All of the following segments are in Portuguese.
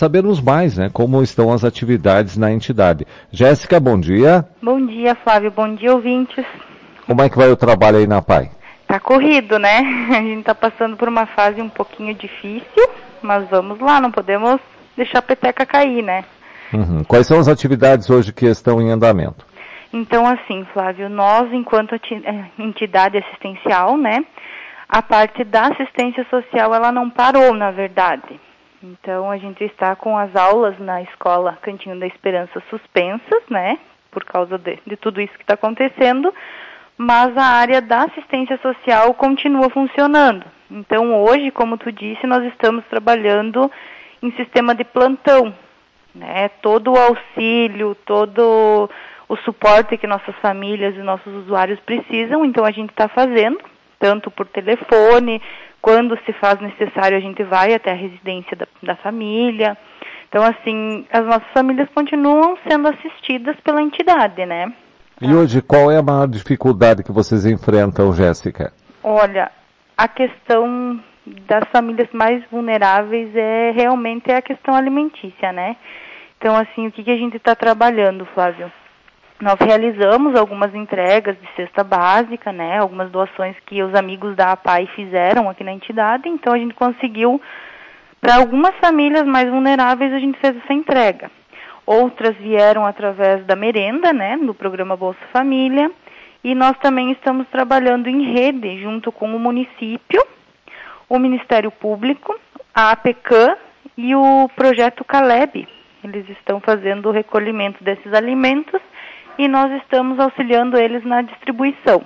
Sabermos mais, né, como estão as atividades na entidade. Jéssica, bom dia. Bom dia, Flávio. Bom dia, ouvintes. Como é que vai o trabalho aí na PAI? Tá corrido, né? A gente tá passando por uma fase um pouquinho difícil, mas vamos lá, não podemos deixar a peteca cair, né? Quais são as atividades hoje que estão em andamento? Então, assim, Flávio, nós, enquanto entidade assistencial, né, a parte da assistência social, ela não parou, na verdade. Então, a gente está com as aulas na escola Cantinho da Esperança suspensas, né, por causa de tudo isso que está acontecendo, mas a área da assistência social continua funcionando. Então, hoje, como tu disse, nós estamos trabalhando em sistema de plantão, né, todo o auxílio, todo o suporte que nossas famílias e nossos usuários precisam, então a gente está fazendo, tanto por telefone. Quando se faz necessário, a gente vai até a residência da família. Então, assim, as nossas famílias continuam sendo assistidas pela entidade, né? E hoje, qual é a maior dificuldade que vocês enfrentam, Jéssica? Olha, a questão das famílias mais vulneráveis realmente a questão alimentícia, né? Então, assim, o que a gente está trabalhando, Flávio? Nós realizamos algumas entregas de cesta básica, né, algumas doações que os amigos da APAI fizeram aqui na entidade, então a gente conseguiu, para algumas famílias mais vulneráveis, a gente fez essa entrega. Outras vieram através da merenda, né, do programa Bolsa Família, e nós também estamos trabalhando em rede, junto com o município, o Ministério Público, a APECAM e o Projeto Caleb. Eles estão fazendo o recolhimento desses alimentos, e nós estamos auxiliando eles na distribuição.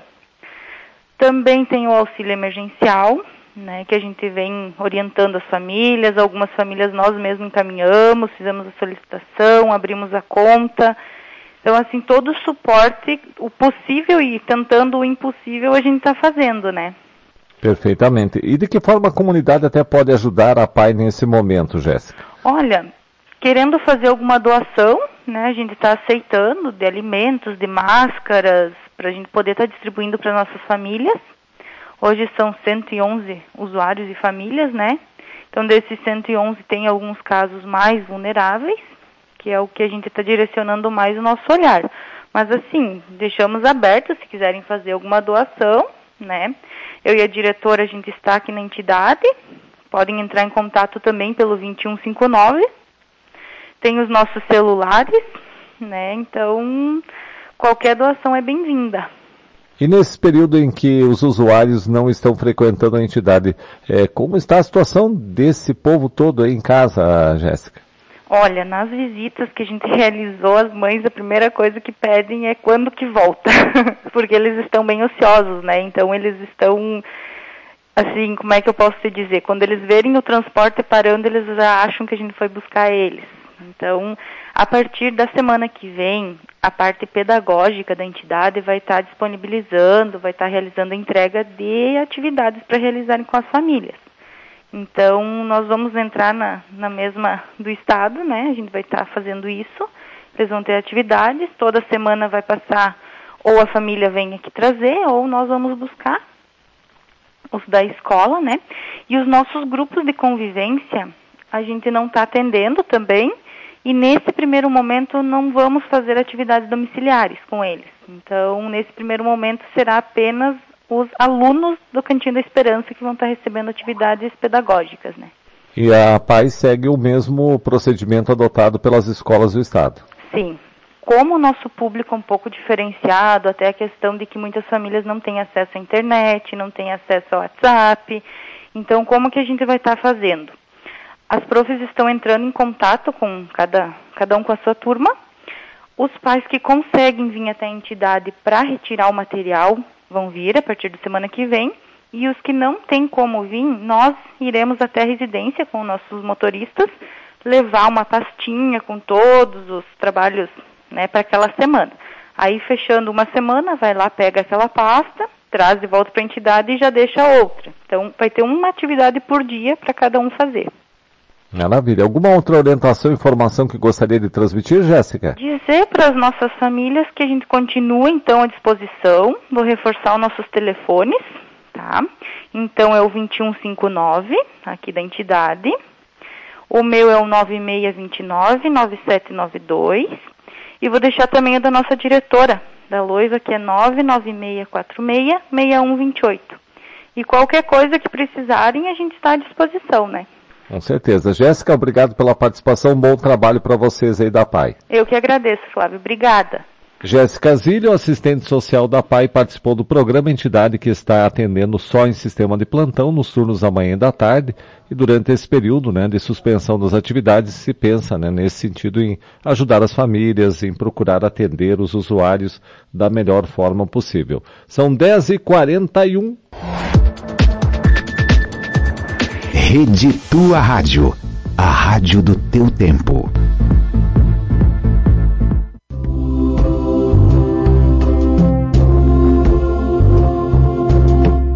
Também tem o auxílio emergencial, né, que a gente vem orientando as famílias, algumas famílias nós mesmos encaminhamos, fizemos a solicitação, abrimos a conta. Então, assim, todo o suporte, o possível e tentando o impossível, a gente está fazendo, né? Perfeitamente. E de que forma a comunidade até pode ajudar a PAI nesse momento, Jéssica? Olha, querendo fazer alguma doação, né, a gente está aceitando de alimentos, de máscaras, para a gente poder estar distribuindo para nossas famílias. Hoje são 111 usuários e famílias, né? Então, desses 111 tem alguns casos mais vulneráveis, que é o que a gente está direcionando mais o nosso olhar. Mas, assim, deixamos aberto se quiserem fazer alguma doação, né? Eu e a diretora, a gente está aqui na entidade, podem entrar em contato também pelo 2159. Tem os nossos celulares, né? Então, qualquer doação é bem-vinda. E nesse período em que os usuários não estão frequentando a entidade, como está a situação desse povo todo aí em casa, Jéssica? Olha, nas visitas que a gente realizou, as mães, a primeira coisa que pedem é quando que volta, porque eles estão bem ociosos, né? Então, eles estão, assim, como é que eu posso te dizer? Quando eles verem o transporte parando, eles já acham que a gente foi buscar eles. Então, a partir da semana que vem, a parte pedagógica da entidade vai estar disponibilizando, vai estar realizando a entrega de atividades para realizarem com as famílias. Então, nós vamos entrar na mesma do Estado, né? A gente vai estar fazendo isso. Eles vão ter atividades, toda semana vai passar, ou a família vem aqui trazer, ou nós vamos buscar os da escola, né? E os nossos grupos de convivência, a gente não está atendendo também, e nesse primeiro momento não vamos fazer atividades domiciliares com eles. Então, nesse primeiro momento será apenas os alunos do Cantinho da Esperança que vão estar recebendo atividades pedagógicas, né? E a PAI segue o mesmo procedimento adotado pelas escolas do Estado? Sim. Como o nosso público é um pouco diferenciado, até a questão de que muitas famílias não têm acesso à internet, não têm acesso ao WhatsApp, então como que a gente vai estar fazendo? As profs estão entrando em contato com cada um com a sua turma. Os pais que conseguem vir até a entidade para retirar o material vão vir a partir da semana que vem. E os que não têm como vir, nós iremos até a residência com nossos motoristas, levar uma pastinha com todos os trabalhos, né, para aquela semana. Aí, fechando uma semana, vai lá, pega aquela pasta, traz de volta para a entidade e já deixa outra. Então, vai ter uma atividade por dia para cada um fazer. Maravilha. Alguma outra orientação, informação que gostaria de transmitir, Jéssica? Dizer para as nossas famílias que a gente continua, então, à disposição. Vou reforçar os nossos telefones, tá? Então, é o 2159, aqui da entidade. O meu é o 9629-9792. E vou deixar também a da nossa diretora, da Loiva, que é 99646-6128. E qualquer coisa que precisarem, a gente está à disposição, né? Com certeza. Jéssica, obrigado pela participação. Bom trabalho para vocês aí da PAI. Eu que agradeço, Flávio. Obrigada. Jéssica Zílio, assistente social da PAI, participou do programa, entidade que está atendendo só em sistema de plantão nos turnos da manhã e da tarde, e durante esse período, né, de suspensão das atividades se pensa, né, nesse sentido em ajudar as famílias, em procurar atender os usuários da melhor forma possível. São 10h41. Rede Tua Rádio, a rádio do teu tempo.